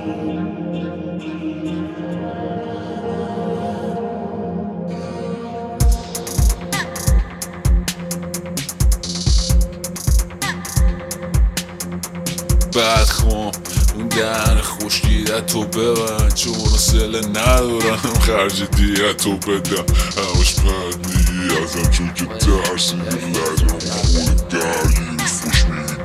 بدخوام اون دهن خوشگیرت تو ببند چون سله ندارم خرج دیت رو بدم همش بد میگی ازم چون که ترسی لجم خود درگیر فوش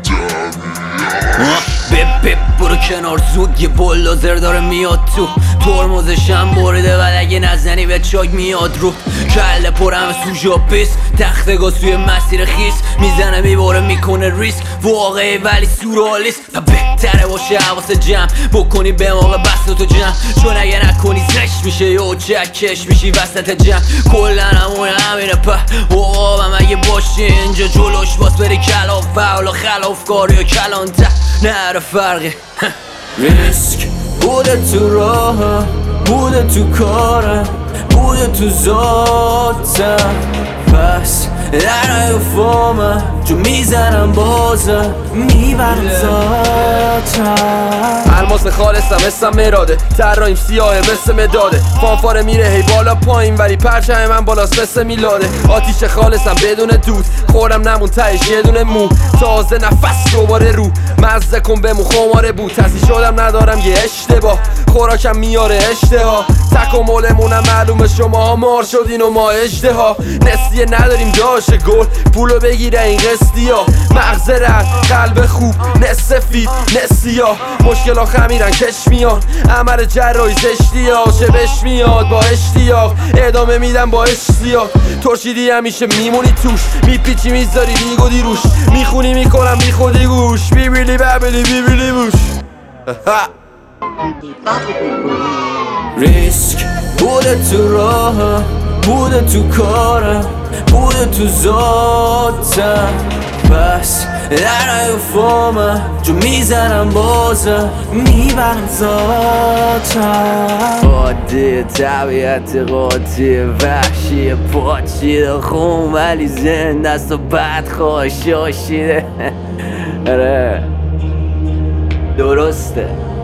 بپ برو کنار زود یه بلدوزر داره میاد تو ترمزشم بریده و اگه نزنی به چاک میاد رو کله پرم سوژا پیس تخت گاز توی مسیر خیس میزنه میباره میکنه ریسک واقعی ولی سورالیست و بهتره باشه حواس جمع بکنی به موقع بست تو جمع چون اگه نکنی زشت میشه یا چکش میشی وسط جمع کلا همینه په و اگه باشی اینجا جلوش باز بری کلاف فولا خلاف کاری و کلانته نره فرقی ریسک بوده تو راه بوده تو کارم بوده تو ذاتم پس در نیفامم جو میزنم بازم میبرم ذاتم الماس خالصم اسم مراده طراحیم سیاهه مثل مداده فانفاره میره هی بالا پایین ولی پرچم من بالاست مثل میلاده آتیش خالصم بدون دود خورم نمون تهش یه دونه مو تازه نفس دوباره رو مزه کن بمون خماره بود تصیح شدم ندارم یه اشتباه خوراکم میاره اشتها تکاملمونم معلومه شماها مار شدین و ما اژدها نسیه نداریم داشه گل پولو بگیره این قسطی ها مغز رد قلب خوب نسفید نسیا مشکلا خمیرن کش میان عمل جراحی زشتی ها شبش میاد با اشتیاق ادامه میدم با اشتیاق ترشیدی همیشه میمونی توش میپیچی میذاری بیگودی روش میخونی میکنم بی خودی گوش بیبیلی ببیلی بیبیلی بوش ریسک بوده تو راه بوده تو کارم بوده تو ذاتم پس در نیفامم جو میزنم بازم میبرم ذاتم عادی طبیعت قاطی وحشی پاچیده خون ولی زنده است و بدخواه شاشیده آره درسته